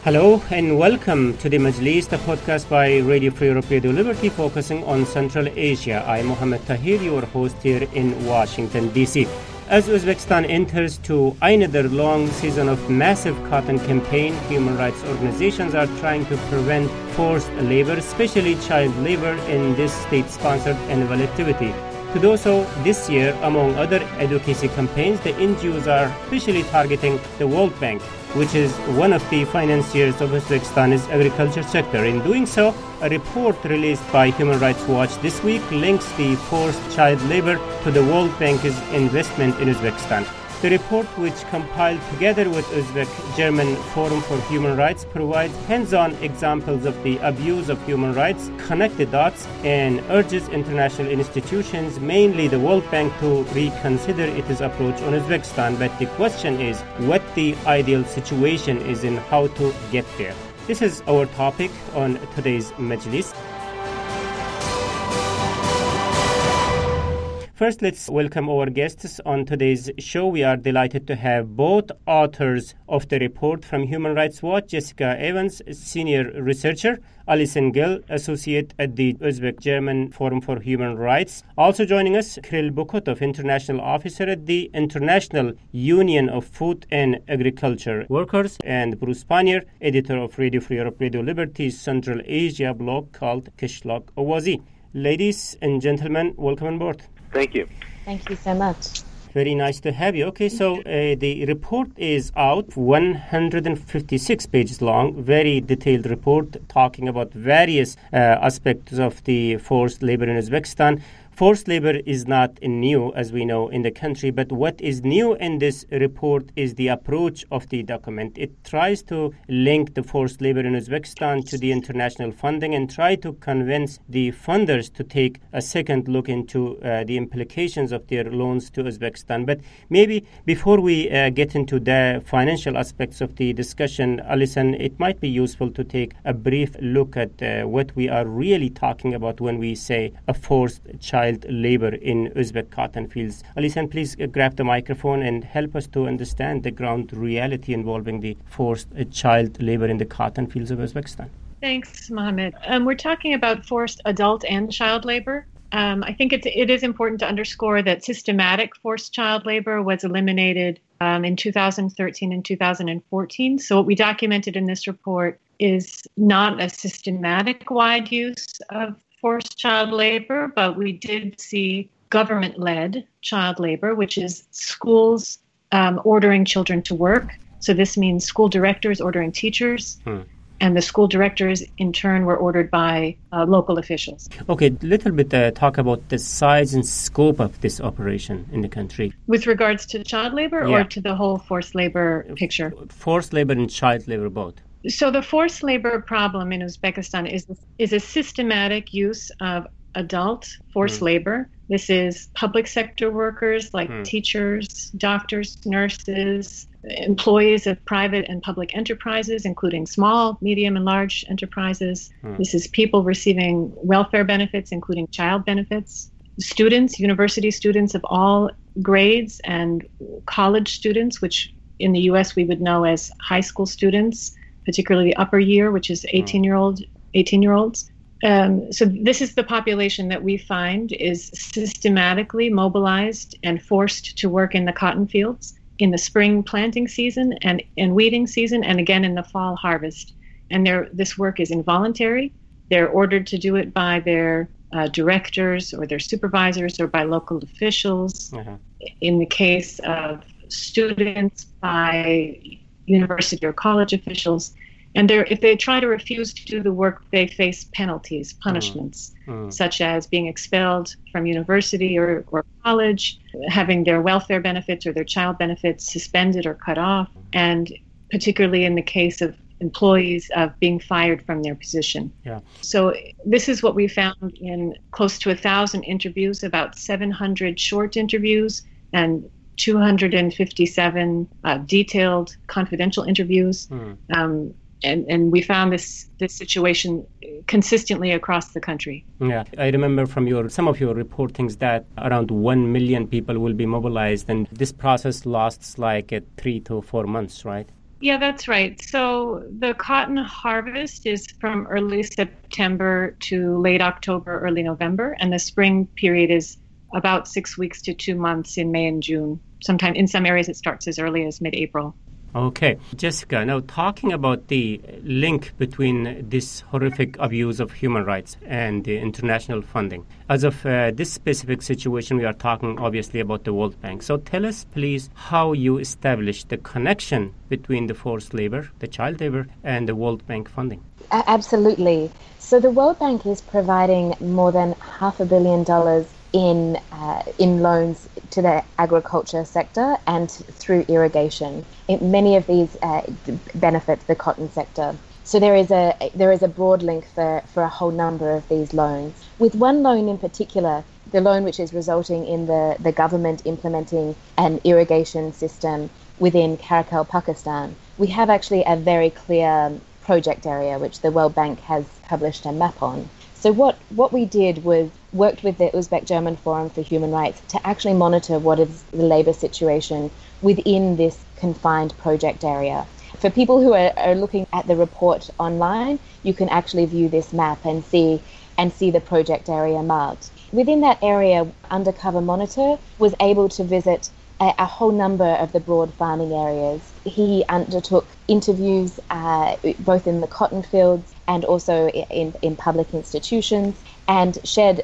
Hello and welcome to the Majlis, the podcast by Radio Free Europe, Radio Liberty, focusing on Central Asia. I'm Mohammed Tahir, your host here in Washington, D.C. As Uzbekistan enters to another long season of massive cotton campaign, human rights organizations are trying to prevent forced labor, especially child labor, in this state-sponsored annual activity. To do so, this year, among other advocacy campaigns, the NGOs are especially targeting the World Bank, which is one of the financiers of Uzbekistan's agriculture sector. In doing so, a report released by Human Rights Watch this week links the forced child labor to the World Bank's investment in Uzbekistan. The report, which compiled together with Uzbek-German Forum for Human Rights, provides hands-on examples of the abuse of human rights, connected dots, and urges international institutions, mainly the World Bank, to reconsider its approach on Uzbekistan. But the question is what the ideal situation is and how to get there. This is our topic on today's Majlis. First, let's welcome our guests on today's show. We are delighted to have both authors of the report from Human Rights Watch, Jessica Evans, senior researcher, Alison Gill, associate at the Uzbek-German Forum for Human Rights. Also joining us, Kirill Bukotov, international officer at the International Union of Food and Agriculture Workers, and Bruce Pannier, editor of Radio Free Europe, Radio Liberty's Central Asia blog called Qishloq Owazi. Ladies and gentlemen, welcome on board. Thank you. Thank you so much. Very nice to have you. Okay, so the report is out, 156 pages long, very detailed report talking about various aspects of the forced labor in Uzbekistan. Forced labor is not new, as we know, in the country, but what is new in this report is the approach of the document. It tries to link the forced labor in Uzbekistan to the international funding and try to convince the funders to take a second look into the implications of their loans to Uzbekistan. But maybe before we get into the financial aspects of the discussion, Alison, it might be useful to take a brief look at what we are really talking about when we say a forced child labor in Uzbek cotton fields. Alison, please grab the microphone and help us to understand the ground reality involving the forced child labor in the cotton fields of Uzbekistan. Thanks, Mohammed. We're talking about forced adult and child labor. I think it is important to underscore that systematic forced child labor was eliminated in 2013 and 2014. So what we documented in this report is not a systematic wide use of forced child labor, but we did see government-led child labor, which is schools ordering children to work. So this means school directors ordering teachers, and the school directors, in turn, were ordered by local officials. Okay, a little bit talk about the size and scope of this operation in the country. With regards to child labor or to the whole forced labor picture? Forced labor and child labor both. So the forced labor problem in Uzbekistan is a systematic use of adult forced labor. This is public sector workers like teachers, doctors, nurses, employees of private and public enterprises, including small, medium, and large enterprises. This is people receiving welfare benefits, including child benefits. Students, university students of all grades, and college students, which in the U.S. we would know as high school students, particularly the upper year, which is 18-year-olds. So this is the population that we find is systematically mobilized and forced to work in the cotton fields in the spring planting season and weeding season, and again in the fall harvest. And this work is involuntary. They're ordered to do it by their directors or their supervisors or by local officials. In the case of students, by university or college officials, and if they try to refuse to do the work, they face penalties, punishments, such as being expelled from university or college, having their welfare benefits or their child benefits suspended or cut off, and particularly in the case of employees of being fired from their position. So this is what we found in close to 1,000 interviews, about 700 short interviews, and 257 detailed confidential interviews. And we found this situation consistently across the country. Yeah, I remember from some of your reportings that around 1 million people will be mobilized, and this process lasts like 3 to 4 months, right? Yeah, that's right. So the cotton harvest is from early September to late October, early November, and the spring period is about 6 weeks to 2 months in May and June. Sometimes in some areas it starts as early as mid-April. Okay, Jessica, now talking about the link between this horrific abuse of human rights and the international funding. As of this specific situation, we are talking obviously about the World Bank. So tell us, please, how you established the connection between the forced labor, the child labor, and the World Bank funding. Absolutely. So the World Bank is providing more than $500 million in loans to the agriculture sector and through irrigation. Many of these benefit the cotton sector. So there is a broad link for a whole number of these loans. With one loan in particular, the loan which is resulting in the government implementing an irrigation system within Karakhal, Pakistan, we have actually a very clear project area which the World Bank has published a map on. So what we did was worked with the Uzbek German Forum for Human Rights to actually monitor what is the labour situation within this confined project area. For people who are looking at the report online, you can actually view this map and see the project area marked. Within that area, Undercover Monitor was able to visit a whole number of the broad farming areas. He undertook interviews both in the cotton fields and also in public institutions, and shared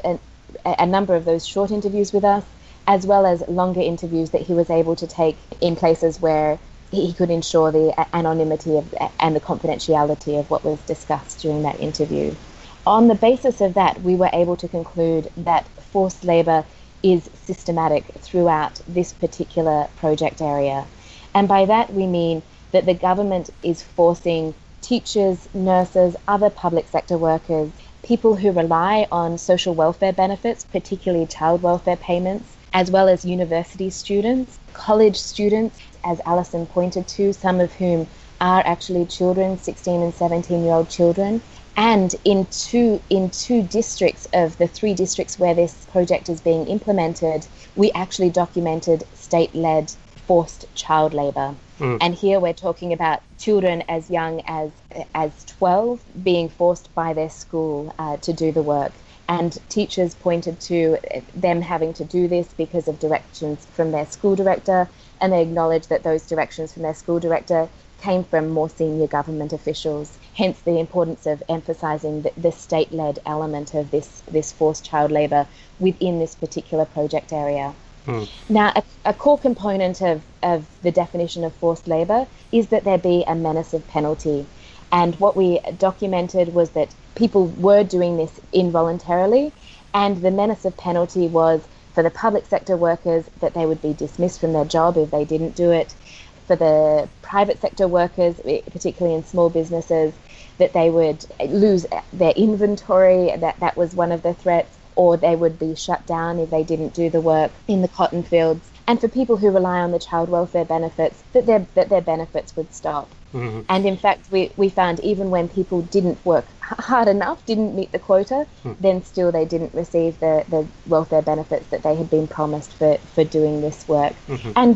a number of those short interviews with us, as well as longer interviews that he was able to take in places where he could ensure the anonymity and the confidentiality of what was discussed during that interview. On the basis of that, we were able to conclude that forced labour is systematic throughout this particular project area. And by that we mean that the government is forcing teachers, nurses, other public sector workers, people who rely on social welfare benefits, particularly child welfare payments, as well as university students, college students, as Alison pointed to, some of whom are actually children, 16 and 17-year-old children. And in two districts of the 3 districts where this project is being implemented, we actually documented state-led forced child labour. And here we're talking about children as young as 12 being forced by their school to do the work. And teachers pointed to them having to do this because of directions from their school director, and they acknowledged that those directions from their school director came from more senior government officials. Hence the importance of emphasising the state-led element of this forced child labour within this particular project area. Now, a core component of the definition of forced labour is that there be a menace of penalty. And what we documented was that people were doing this involuntarily, and the menace of penalty was for the public sector workers that they would be dismissed from their job if they didn't do it. For the private sector workers, particularly in small businesses, that they would lose their inventory, that was one of the threats, or they would be shut down if they didn't do the work in the cotton fields. And for people who rely on the child welfare benefits, that their benefits would stop. Mm-hmm. And in fact, we found even when people didn't work hard enough, didn't meet the quota, then still they didn't receive the welfare benefits that they had been promised for doing this work, and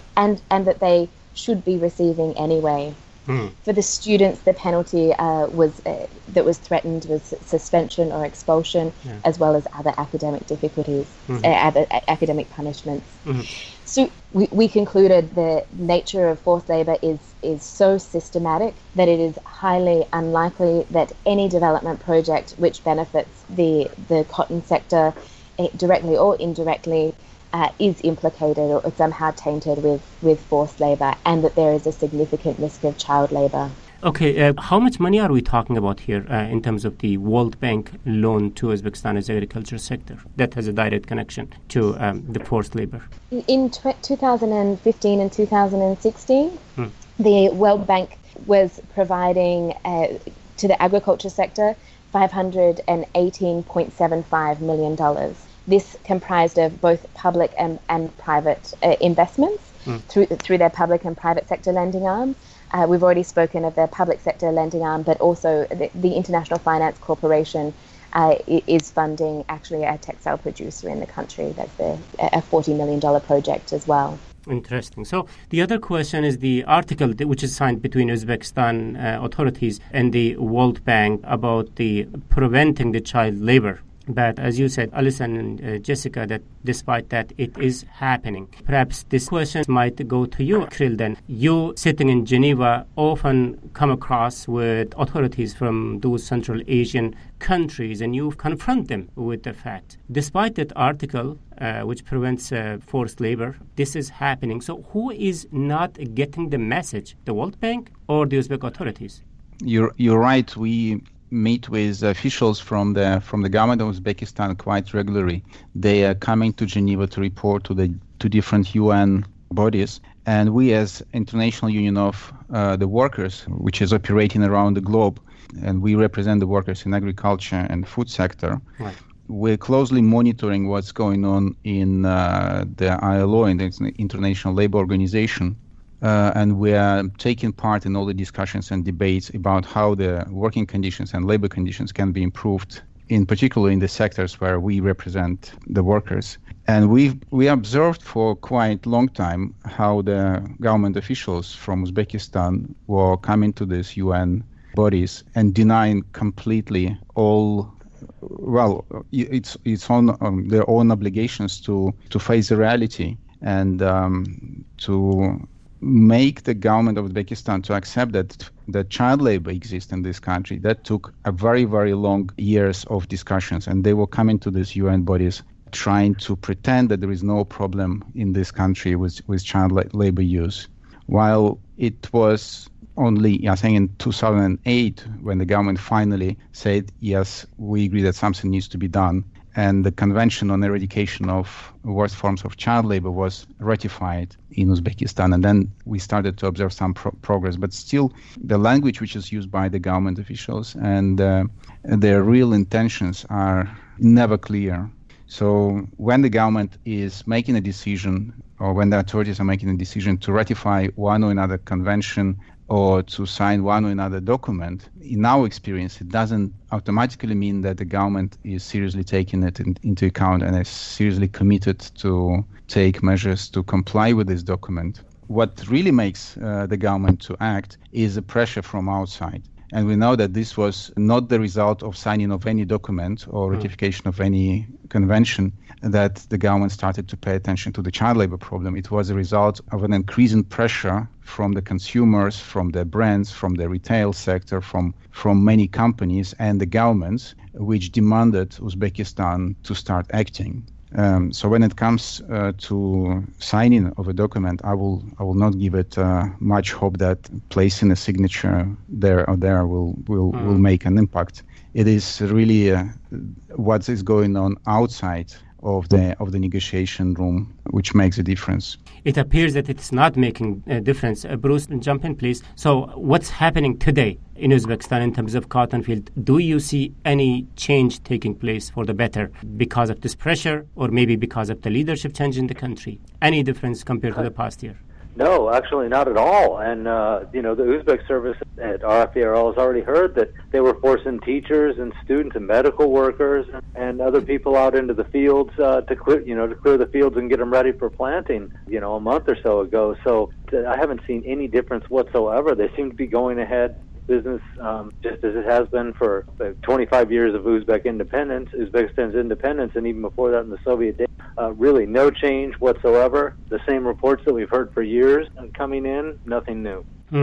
that they should be receiving anyway. For the students, the penalty that was threatened was suspension or expulsion, as well as other academic difficulties, other academic punishments. So we concluded the nature of forced labour is so systematic that it is highly unlikely that any development project which benefits the cotton sector directly or indirectly is implicated or somehow tainted with forced labour, and that there is a significant risk of child labour. Okay, how much money are we talking about here in terms of the World Bank loan to Uzbekistan's agriculture sector that has a direct connection to the forced labour? In 2015 and 2016, the World Bank was providing to the agriculture sector $518.75 million. This comprised of both public and private investments through their public and private sector lending arm. We've already spoken of the public sector lending arm, but also the International Finance Corporation is funding actually a textile producer in the country. That's a $40 million project as well. Interesting. So the other question is the article which is signed between Uzbekistan authorities and the World Bank about the preventing the child labor. But as you said, Alison and Jessica, that despite that, it is happening. Perhaps this question might go to you, Kirill, then. You, sitting in Geneva, often come across with authorities from those Central Asian countries, and you confront them with the fact. Despite that article, which prevents forced labor, this is happening. So who is not getting the message, the World Bank or the Uzbek authorities? You're right. We meet with officials from the government of Uzbekistan quite regularly. They are coming to Geneva to report to the two different UN bodies, and we as International Union of the Workers, which is operating around the globe, and we represent the workers in agriculture and food sector. Right. We're closely monitoring what's going on in the ILO, in the International Labour Organization. And we are taking part in all the discussions and debates about how the working conditions and labor conditions can be improved, in particular in the sectors where we represent the workers. And we observed for quite a long time how the government officials from Uzbekistan were coming to these UN bodies and denying completely all. Well, it's on their own obligations to face the reality and to make the government of Uzbekistan to accept that child labor exists in this country. That took a very, very long years of discussions, and they were coming to these UN bodies trying to pretend that there is no problem in this country with child labor use. While it was only, I think, in 2008 when the government finally said, yes, we agree that something needs to be done. And the Convention on Eradication of Worst Forms of Child Labor was ratified in Uzbekistan. And then we started to observe some progress. But still, the language which is used by the government officials and their real intentions are never clear. So when the government is making a decision, or when the authorities are making a decision to ratify one or another convention or to sign one or another document, in our experience, it doesn't automatically mean that the government is seriously taking it into account and is seriously committed to take measures to comply with this document. What really makes the government to act is the pressure from outside. And we know that this was not the result of signing of any document or ratification of any convention that the government started to pay attention to the child labor problem. It was a result of an increasing pressure from the consumers, from the brands, from the retail sector, from many companies and the governments, which demanded Uzbekistan to start acting. So when it comes to signing of a document, I will not give it much hope that placing a signature there or there will make an impact. It is really what is going on outside of the negotiation room which makes a difference. It appears that it's not making a difference. Bruce, jump in, please. So what's happening today in Uzbekistan in terms of cotton field? Do you see any change taking place for the better because of this pressure or maybe because of the leadership change in the country? Any difference compared to the past year? No, actually not at all. And, the Uzbek service at RFERL has already heard that they were forcing teachers and students and medical workers and other people out into the fields to clear the fields and get them ready for planting, a month or so ago. So I haven't seen any difference whatsoever. They seem to be going ahead business just as it has been for 25 years of Uzbekistan's independence, and even before that in the Soviet days. Really no change whatsoever. The same reports that we've heard for years coming in, nothing new.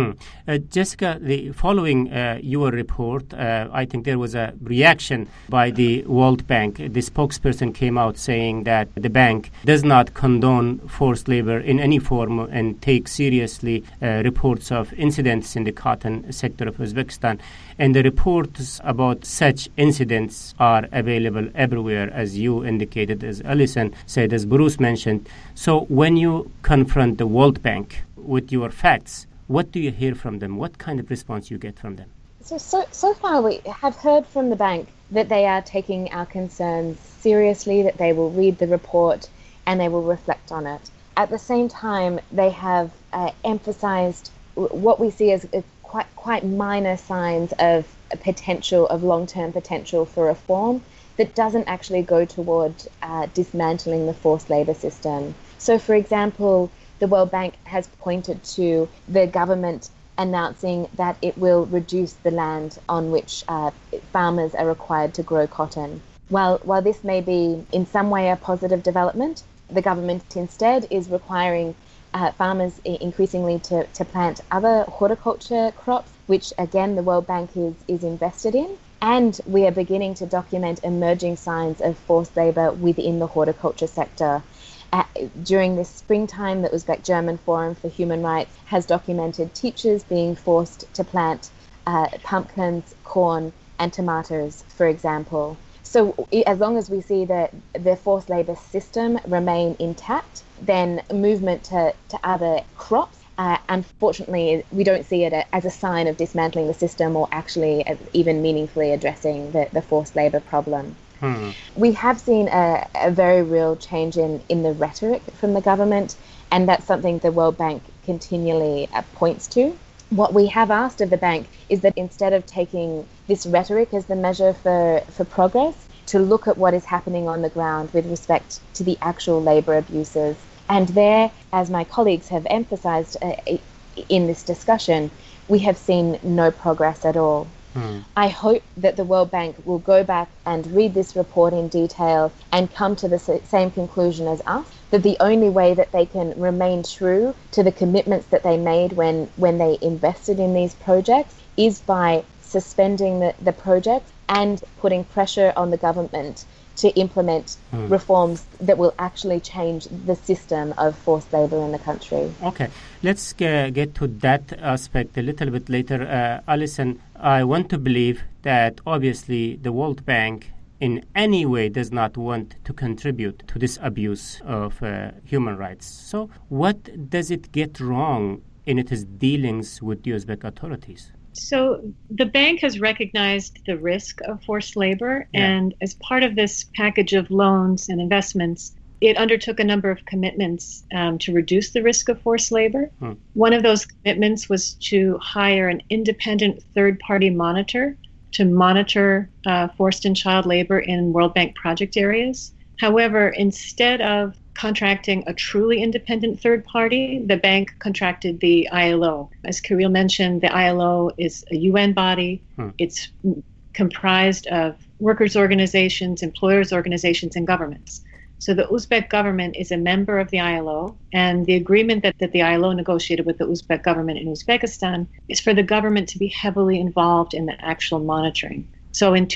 Jessica, following your report, I think there was a reaction by the World Bank. The spokesperson came out saying that the bank does not condone forced labor in any form and take seriously reports of incidents in the cotton sector of Uzbekistan. And the reports about such incidents are available everywhere, as you indicated, as Alison said, as Bruce mentioned. So when you confront the World Bank with your facts, what do you hear from them? What kind of response you get from them? So far we have heard from the bank that they are taking our concerns seriously, that they will read the report and they will reflect on it. At the same time, they have emphasized what we see as quite minor signs of long-term potential for reform that doesn't actually go toward dismantling the forced labor system. So, for example, the World Bank has pointed to the government announcing that it will reduce the land on which farmers are required to grow cotton. While this may be in some way a positive development, the government instead is requiring farmers increasingly to plant other horticulture crops, which again the World Bank is invested in. And we are beginning to document emerging signs of forced labour within the horticulture sector. During this springtime, the Uzbek German Forum for Human Rights has documented teachers being forced to plant pumpkins, corn and tomatoes, for example. So as long as we see the forced labour system remain intact, then movement to other crops, unfortunately, we don't see it as a sign of dismantling the system or actually even meaningfully addressing the forced labour problem. We have seen a very real change in the rhetoric from the government, and that's something the World Bank continually points to. What we have asked of the bank is that instead of taking this rhetoric as the measure for progress, to look at what is happening on the ground with respect to the actual labour abuses. And there, as my colleagues have emphasised in this discussion, we have seen no progress at all. I hope that the World Bank will go back and read this report in detail and come to the same conclusion as us, that the only way that they can remain true to the commitments that they made when they invested in these projects is by suspending the projects and putting pressure on the government to implement reforms that will actually change the system of forced labour in the country. Okay, let's get to that aspect a little bit later. Alison, I want to believe that obviously the World Bank in any way does not want to contribute to this abuse of human rights. So what does it get wrong in its dealings with the Uzbek authorities? So the bank has recognized the risk of forced labor, and as part of this package of loans and investments, it undertook a number of commitments to reduce the risk of forced labor. One of those commitments was to hire an independent third-party monitor to monitor forced and child labor in World Bank project areas. However, instead of contracting a truly independent third party, the bank contracted the ILO. As Kirill mentioned, the ILO is a UN body. It's comprised of workers' organizations, employers' organizations, and governments. So the Uzbek government is a member of the ILO, and the agreement that the ILO negotiated with the Uzbek government in Uzbekistan is for the government to be heavily involved in the actual monitoring. So in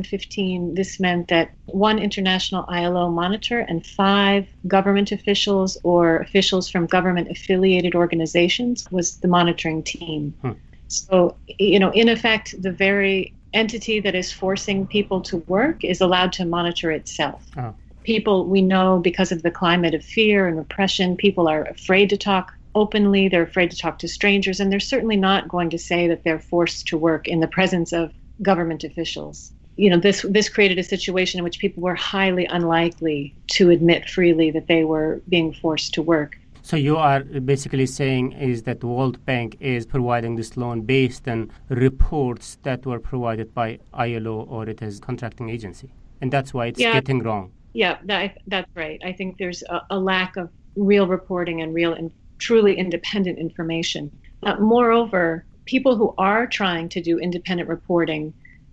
2015, this meant that one international ILO monitor and 5 government officials or officials from government-affiliated organizations was the monitoring team. So, in effect, the very entity that is forcing people to work is allowed to monitor itself. People, we know, because of the climate of fear and repression, people are afraid to talk openly, they're afraid to talk to strangers, and they're certainly not going to say that they're forced to work in the presence of government officials. This created a situation in which people were highly unlikely to admit freely that they were being forced to work. So you are basically saying is that the World Bank is providing this loan based on reports that were provided by ILO or it is contracting agency, and that's why it's getting wrong. Yeah, that's right. I think there's a lack of real reporting and real and truly independent information. Moreover, people who are trying to do independent reporting,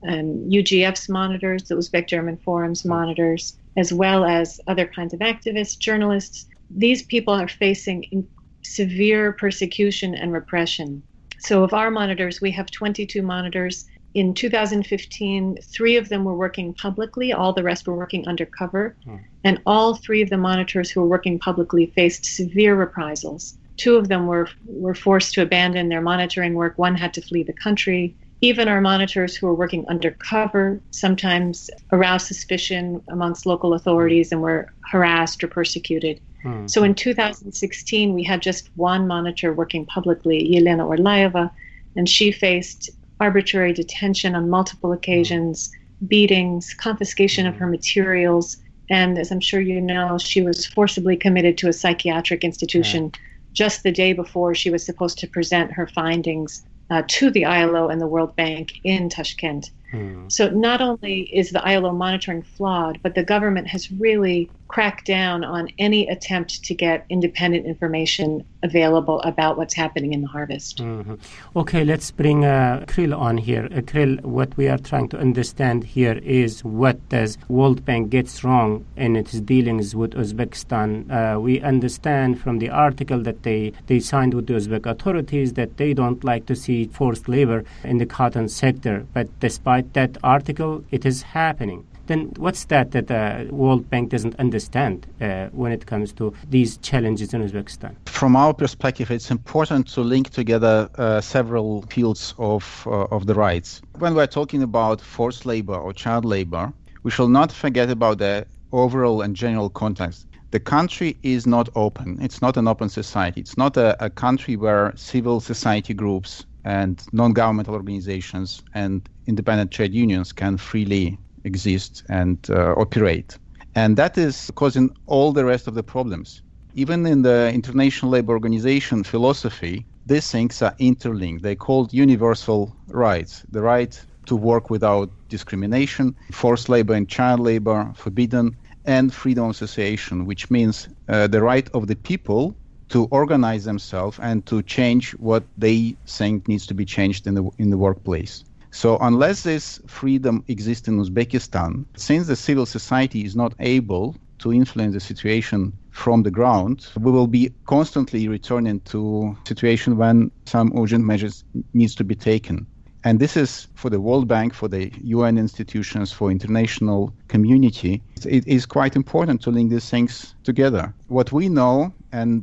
UGF's monitors, the Uzbek German Forum's monitors, as well as other kinds of activists, journalists, these people are facing severe persecution and repression. So of our monitors, we have 22 monitors. In 2015, 3 of them were working publicly. All the rest were working undercover. And all 3 of the monitors who were working publicly faced severe reprisals. 2 of them were forced to abandon their monitoring work. 1 had to flee the country. Even our monitors who were working undercover sometimes aroused suspicion amongst local authorities and were harassed or persecuted. So in 2016, we had just 1 monitor working publicly, Yelena Orlayeva, and she faced arbitrary detention on multiple occasions, beatings, confiscation of her materials, and as I'm sure you know, she was forcibly committed to a psychiatric institution just the day before she was supposed to present her findings to the ILO and the World Bank in Tashkent. So not only is the ILO monitoring flawed, but the government has really crack down on any attempt to get independent information available about what's happening in the harvest. Mm-hmm. Okay, let's bring Krill on here. Krill, what we are trying to understand here is what does World Bank gets wrong in its dealings with Uzbekistan. We understand from the article that they signed with the Uzbek authorities that they don't like to see forced labor in the cotton sector. But despite that article, it is happening. Then what's that World Bank doesn't understand when it comes to these challenges in Uzbekistan? From our perspective, it's important to link together several fields of the rights. When we're talking about forced labor or child labor, we shall not forget about the overall and general context. The country is not open. It's not an open society. It's not a country where civil society groups and non-governmental organizations and independent trade unions can freely exist and operate. And that is causing all the rest of the problems. Even in the International Labour Organization philosophy, these things are interlinked. They're called universal rights. The right to work without discrimination, forced labor and child labor forbidden, and freedom of association, which means the right of the people to organize themselves and to change what they think needs to be changed in the workplace. So unless this freedom exists in Uzbekistan, since the civil society is not able to influence the situation from the ground, we will be constantly returning to a situation when some urgent measures needs to be taken. And this is for the World Bank, for the UN institutions, for international community. It is quite important to link these things together. What we know, and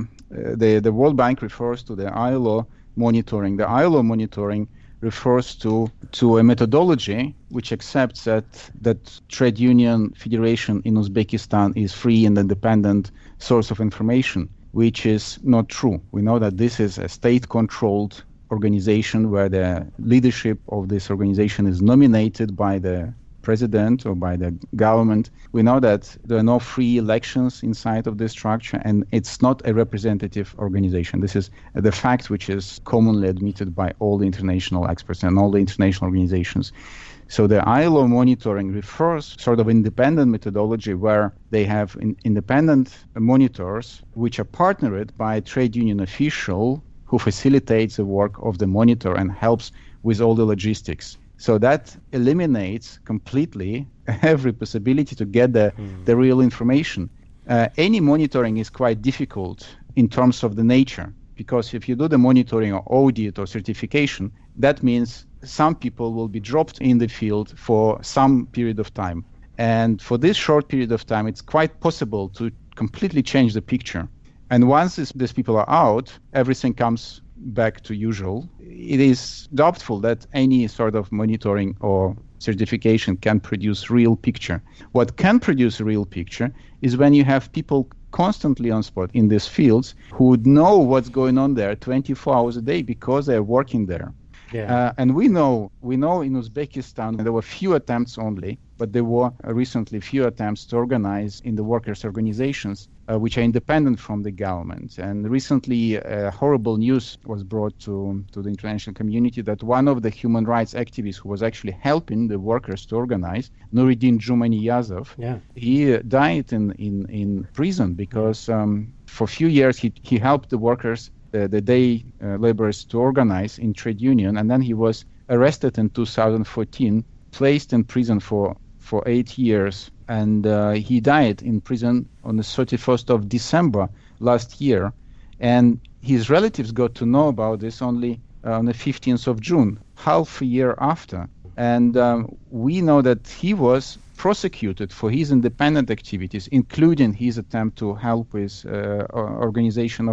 the World Bank refers to the ILO monitoring. The ILO monitoring refers to a methodology which accepts that trade union federation in Uzbekistan is free and independent source of information, which is not true. We know that this is a state-controlled organization where the leadership of this organization is nominated by the president or by the government. We know that there are no free elections inside of this structure, and it's not a representative organization. This is the fact which is commonly admitted by all the international experts and all the international organizations. So the ILO monitoring refers sort of independent methodology where they have independent monitors which are partnered by a trade union official who facilitates the work of the monitor and helps with all the logistics. So that eliminates completely every possibility to get the real information. Any monitoring is quite difficult in terms of the nature, because if you do the monitoring or audit or certification, that means some people will be dropped in the field for some period of time. And for this short period of time, it's quite possible to completely change the picture. And once these people are out, everything comes back to usual. It is doubtful that any sort of monitoring or certification can produce real picture. What can produce a real picture is when you have people constantly on spot in these fields who would know what's going on there 24 hours a day because they're working there. Yeah. And we know in Uzbekistan there were few attempts only, but there were recently few attempts to organize in the workers' organizations which are independent from the government. And recently horrible news was brought to the international community that one of the human rights activists who was actually helping the workers to organize, Nuruddin Jumaniyazov, he died in prison because for a few years he helped the workers, the day laborers, to organize in trade union, and then he was arrested in 2014, placed in prison for 8 years, and he died in prison on the 31st of December last year. And his relatives got to know about this only on the 15th of June, half a year after. And we know that he was prosecuted for his independent activities, including his attempt to help with organization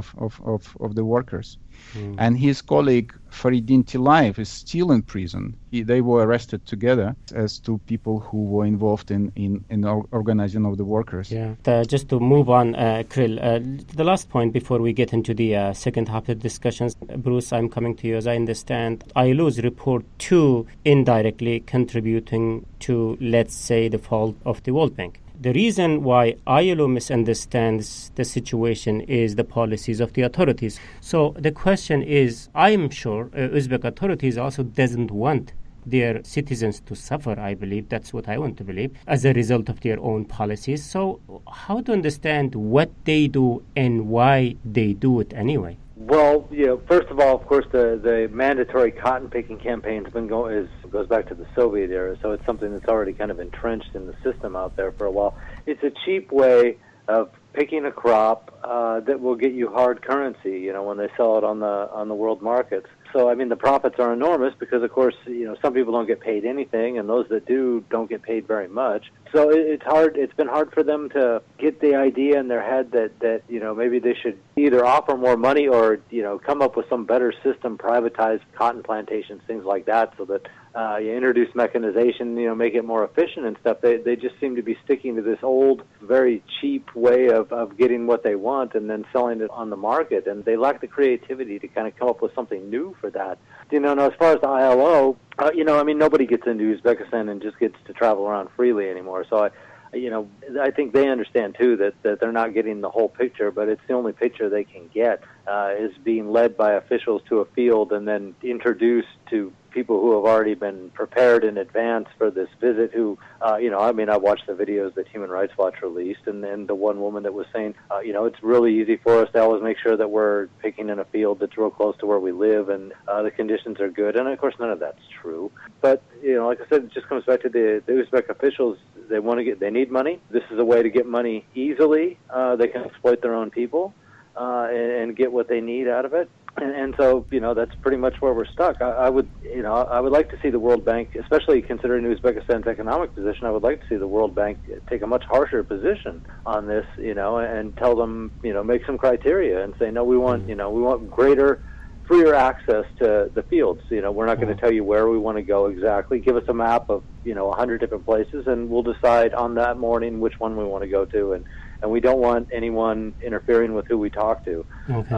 of the workers. And his colleague Faridin Tilayev is still in prison. They were arrested together as two people who were involved in organizing of the workers. Yeah. Just to move on, Krill, the last point before we get into the second half of the discussions, Bruce, I'm coming to you. As I understand, ILO's report too indirectly contributing to, let's say, the fall of the World Bank. The reason why ILO misunderstands the situation is the policies of the authorities. So the question is, I am sure Uzbek authorities also doesn't want their citizens to suffer, I believe. That's what I want to believe, as a result of their own policies. So how to understand what they do and why they do it anyway? Well, first of all, of course, the mandatory cotton picking campaign goes back to the Soviet era, so it's something that's already kind of entrenched in the system out there for a while. It's a cheap way of picking a crop that will get you hard currency, when they sell it on the world markets. So, I mean, the profits are enormous because, of course, some people don't get paid anything, and those that do don't get paid very much. So it's hard. It's been hard for them to get the idea in their head that maybe they should either offer more money or, come up with some better system, privatize cotton plantations, things like that, so that you introduce mechanization, make it more efficient and stuff. They just seem to be sticking to this old, very cheap way of getting what they want and then selling it on the market. And they lack the creativity to kind of come up with something new for that. Now, as far as the ILO, nobody gets into Uzbekistan and just gets to travel around freely anymore. So I think they understand too that they're not getting the whole picture, but it's the only picture they can get is being led by officials to a field and then introduced to people who have already been prepared in advance for this visit I watched the videos that Human Rights Watch released, and then the one woman that was saying, it's really easy for us to always make sure that we're picking in a field that's real close to where we live and the conditions are good. And of course, none of that's true. But, like I said, it just comes back to the Uzbek officials. They need money. This is a way to get money easily. They can exploit their own people and get what they need out of it. And so, that's pretty much where we're stuck. I would like to see the World Bank, especially considering Uzbekistan's economic position, I would like to see the World Bank take a much harsher position on this, and tell them, make some criteria and say, no, we want greater, freer access to the fields. We're not going to tell you where we want to go exactly. Give us a map of, 100 different places, and we'll decide on that morning which one we want to go to. And we don't want anyone interfering with who we talk to. Okay.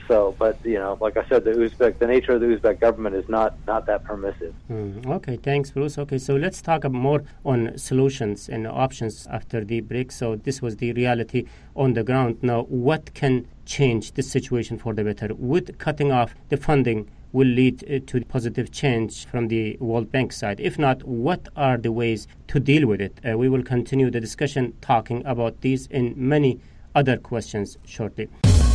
Like I said, the nature of the Uzbek government is not that permissive. Okay, thanks, Bruce. Okay, so let's talk more on solutions and options after the break. So this was the reality on the ground. Now, what can change this situation for the better? Would cutting off the funding will lead to positive change from the World Bank side? If not, what are the ways to deal with it? We will continue the discussion talking about these and many other questions shortly.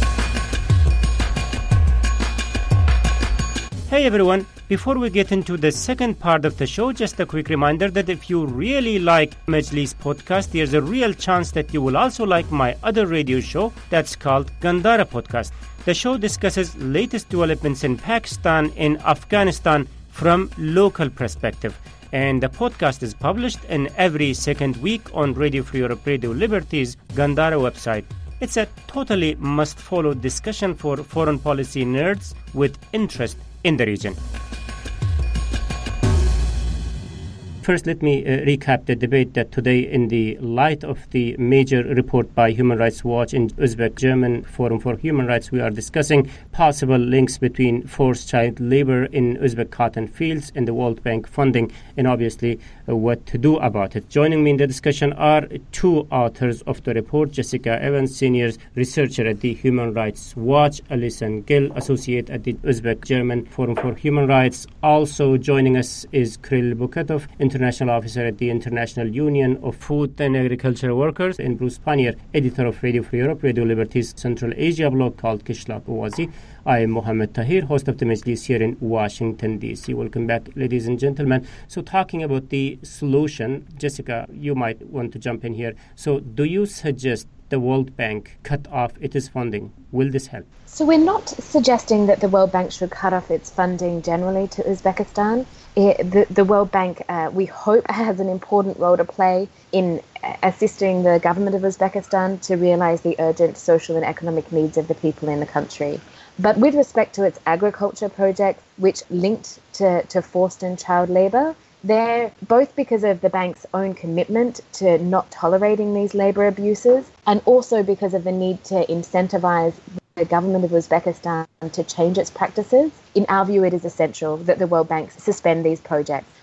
Hey everyone, before we get into the second part of the show, just a quick reminder that if you really like Majlis podcast, there's a real chance that you will also like my other radio show that's called Gandhara Podcast. The show discusses latest developments in Pakistan and Afghanistan from local perspective. And the podcast is published in every second week on Radio Free Europe, Radio Liberty's Gandhara website. It's a totally must-follow discussion for foreign policy nerds with interest in the region. First, let me recap the debate that today, in the light of the major report by Human Rights Watch and Uzbek German Forum for Human Rights, we are discussing possible links between forced child labor in Uzbek cotton fields and the World Bank funding, and obviously what to do about it. Joining me in the discussion are two authors of the report: Jessica Evans, senior researcher at the Human Rights Watch; Alison Gill, associate at the Uzbek German Forum for Human Rights. Also joining us is Kirill Buketov, international officer at the International Union of Food and Agriculture Workers, and Bruce Pannier, editor of Radio Free Europe, Radio Liberty's Central Asia blog called Kishlak Owazi. I am Mohammed Tahir, host of the Majlis here in Washington, D.C. Welcome back, ladies and gentlemen. So talking about the solution, Jessica, you might want to jump in here. So do you suggest the World Bank cut off its funding? Will this help? So we're not suggesting that the World Bank should cut off its funding generally to Uzbekistan. The World Bank, we hope, has an important role to play in assisting the government of Uzbekistan to realize the urgent social and economic needs of the people in the country. But with respect to its agriculture projects, which linked to forced and child labor, they're both because of the bank's own commitment to not tolerating these labor abuses, and also because of the need to incentivize the government of Uzbekistan to change its practices. In our view, it is essential that the World Bank suspend these projects.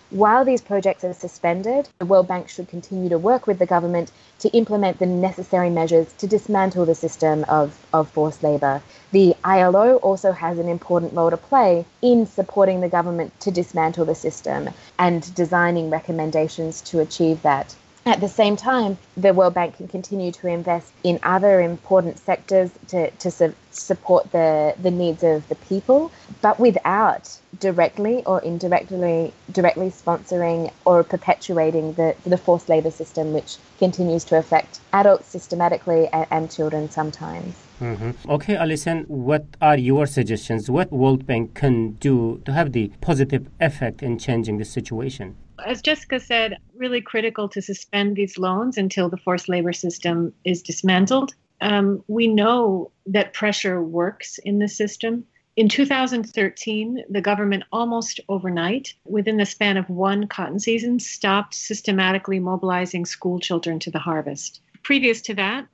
While these projects are suspended, the World Bank should continue to work with the government to implement the necessary measures to dismantle the system of forced labour. The ILO also has an important role to play in supporting the government to dismantle the system and designing recommendations to achieve that. At the same time, the World Bank can continue to invest in other important sectors to support the needs of the people, but without directly or indirectly sponsoring or perpetuating the forced labour system, which continues to affect adults systematically and children sometimes. Mm-hmm. Okay, Alison, what are your suggestions? What World Bank can do to have the positive effect in changing the situation? As Jessica said, really critical to suspend these loans until the forced labor system is dismantled. We know that pressure works in the system. In 2013, the government almost overnight, within the span of one cotton season, stopped systematically mobilizing school children to the harvest. Previous to that,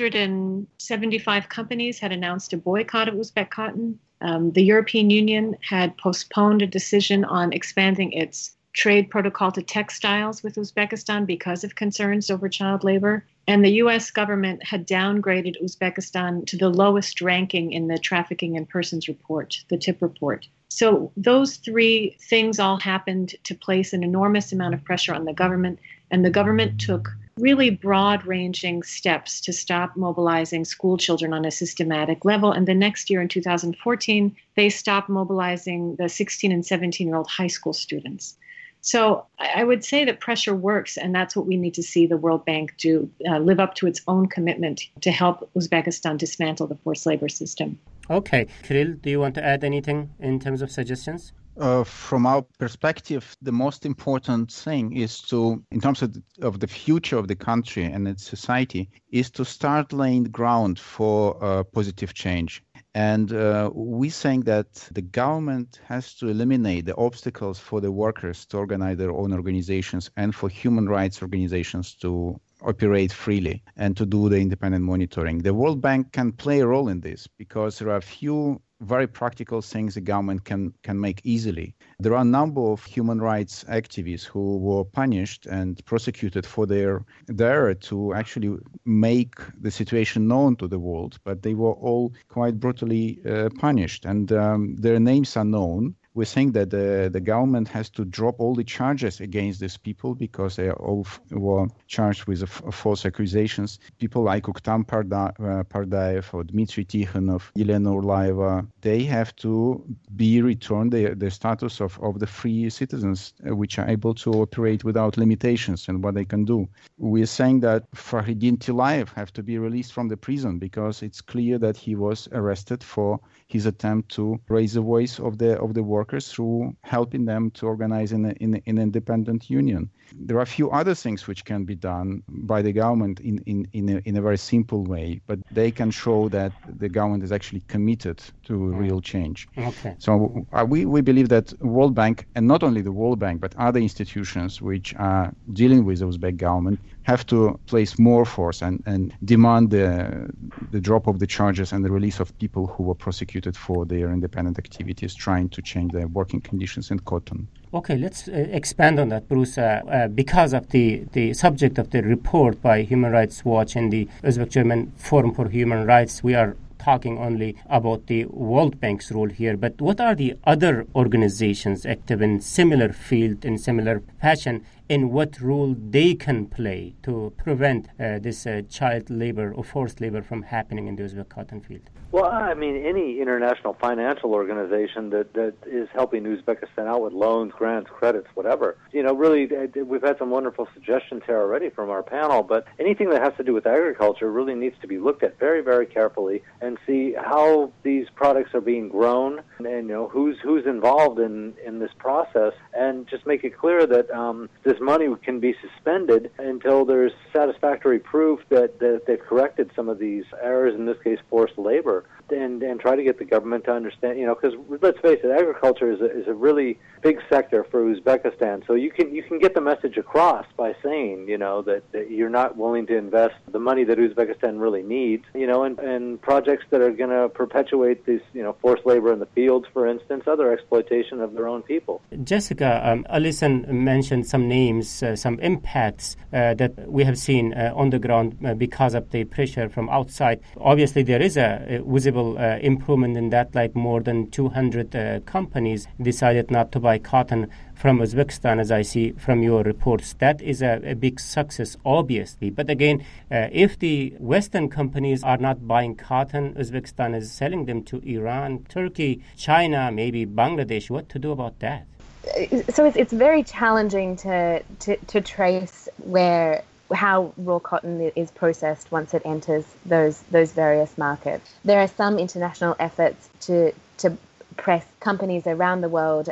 275 companies had announced a boycott of Uzbek cotton. The European Union had postponed a decision on expanding its trade protocol to textiles with Uzbekistan because of concerns over child labor. And the U.S. government had downgraded Uzbekistan to the lowest ranking in the Trafficking in Persons report, the TIP report. So those three things all happened to place an enormous amount of pressure on the government, and the government took really broad-ranging steps to stop mobilizing school children on a systematic level. And the next year, in 2014, they stopped mobilizing the 16 and 17-year-old high school students. So I would say that pressure works, and that's what we need to see the World Bank do, live up to its own commitment to help Uzbekistan dismantle the forced labor system. Okay. Kirill, do you want to add anything in terms of suggestions? From our perspective, the most important thing is to, in terms of the future of the country and its society, is to start laying the ground for positive change. And we think that the government has to eliminate the obstacles for the workers to organize their own organizations and for human rights organizations to operate freely and to do the independent monitoring. The World Bank can play a role in this because there are a few very practical things the government can make easily. There are a number of human rights activists who were punished and prosecuted for their dare to actually make the situation known to the world, but they were all quite brutally punished, and their names are known. We think that the government has to drop all the charges against these people because they all were charged with false accusations. People like Uktam Pardaev or Dmitry Tikhonov, Yelena Urlaeva, they have to be returned the status of the free citizens, which are able to operate without limitations and what they can do. We're saying that Fakhreddin Tilayev have to be released from the prison because it's clear that he was arrested for his attempt to raise the voice of the workers through helping them to organize in an independent union. There are a few other things which can be done by the government in a very simple way, but they can show that the government is actually committed to real change. Okay. So we believe that World Bank, and not only the World Bank, but other institutions which are dealing with the Uzbek government, have to place more force and demand the drop of the charges and the release of people who were prosecuted for their independent activities trying to change their working conditions in cotton. Okay, let's expand on that, Bruce. Because of the subject of the report by Human Rights Watch and the Uzbek-German Forum for Human Rights, we are talking only about the World Bank's role here. But what are the other organizations active in similar field, in similar fashion, in what role they can play to prevent this child labor or forced labor from happening in the Uzbek cotton field? Well, I mean, any international financial organization that is helping Uzbekistan out with loans, grants, credits, whatever. You know, really, we've had some wonderful suggestions here already from our panel, but anything that has to do with agriculture really needs to be looked at very, very carefully and see how these products are being grown and you know, who's involved in this process, and just make it clear that this money can be suspended until there's satisfactory proof that they've corrected some of these errors, in this case forced labor. labor, and try to get the government to understand, because let's face it, agriculture is a really big sector for Uzbekistan. So you can get the message across by saying, that you're not willing to invest the money that Uzbekistan really needs, in projects that are going to perpetuate this, forced labor in the fields, for instance, other exploitation of their own people. Jessica, Alison mentioned some names, some impacts that we have seen on the ground because of the pressure from outside. Obviously, there is a visible improvement in that, like more than 200 companies decided not to buy cotton from Uzbekistan, as I see from your reports. That is a big success, obviously. But again, if the Western companies are not buying cotton, Uzbekistan is selling them to Iran, Turkey, China, maybe Bangladesh. What to do about that? So it's very challenging to trace how raw cotton is processed once it enters those various markets. There are some international efforts to press companies around the world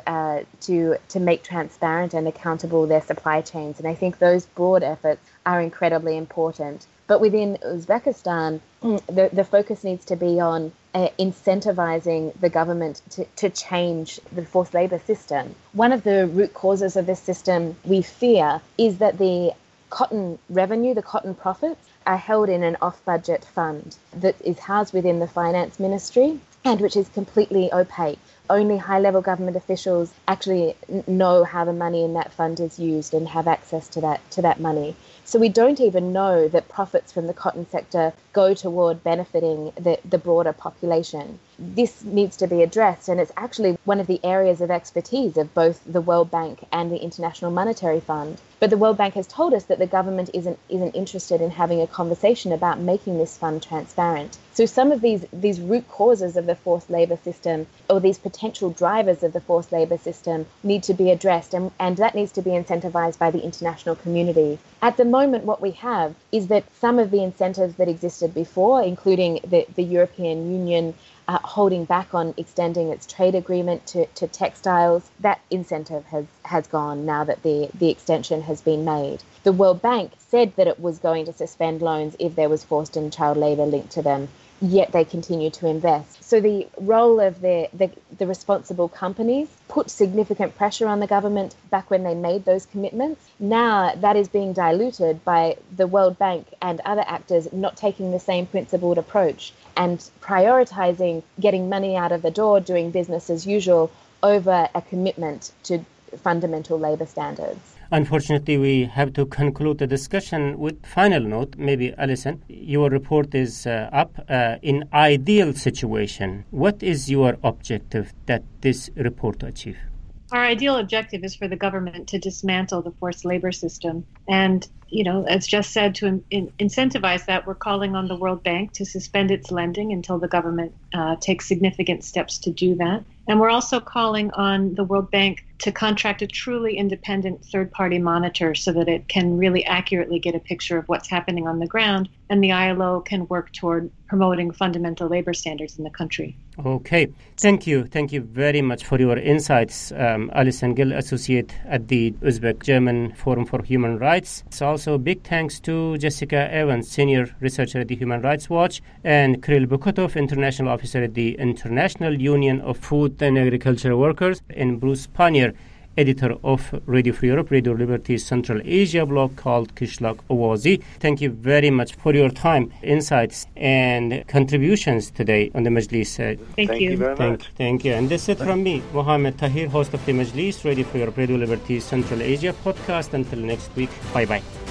to make transparent and accountable their supply chains, and I think those broad efforts are incredibly important. But within Uzbekistan, the focus needs to be on incentivizing the government to change the forced labor system. One of the root causes of this system, we fear, is that the cotton revenue, the cotton profits, are held in an off-budget fund that is housed within the finance ministry and which is completely opaque. Only high-level government officials actually know how the money in that fund is used and have access to that money. So we don't even know that profits from the cotton sector go toward benefiting the broader population. This needs to be addressed, and it's actually one of the areas of expertise of both the World Bank and the International Monetary Fund. But the World Bank has told us that the government isn't interested in having a conversation about making this fund transparent. So some of these root causes of the forced labor system, or these potential drivers of the forced labor system, need to be addressed, and that needs to be incentivized by the international community. At the moment, what we have is that some of the incentives that existed before, including the European Union holding back on extending its trade agreement to textiles, that incentive has gone now that the extension has been made. The World Bank said that it was going to suspend loans if there was forced and child labour linked to them, yet they continue to invest. So the role of the responsible companies put significant pressure on the government back when they made those commitments. Now that is being diluted by the World Bank and other actors not taking the same principled approach and prioritizing getting money out of the door, doing business as usual, over a commitment to fundamental labour standards. Unfortunately, we have to conclude the discussion with final note. Maybe, Alison, your report is up. In ideal situation, what is your objective that this report achieve? Our ideal objective is for the government to dismantle the forced labor system. And, as just said, to incentivize that, we're calling on the World Bank to suspend its lending until the government takes significant steps to do that. And we're also calling on the World Bank to contract a truly independent third-party monitor so that it can really accurately get a picture of what's happening on the ground, and the ILO can work toward promoting fundamental labor standards in the country. Okay. Thank you. Thank you very much for your insights, Alison Gill, Associate at the Uzbek-German Forum for Human Rights. So also big thanks to Jessica Evans, Senior Researcher at the Human Rights Watch, and Kirill Bukotov, International Officer at the International Union of Food and Agriculture Workers, and Bruce Panier, Editor of Radio Free Europe, Radio Liberty's Central Asia blog called Kishlak Owazi. Thank you very much for your time, insights, and contributions today on the Majlis. Thank you very much. Thank you. And that's it from me, Mohammed Tahir, host of the Majlis, Radio Free Europe, Radio Liberty's Central Asia podcast. Until next week, bye-bye.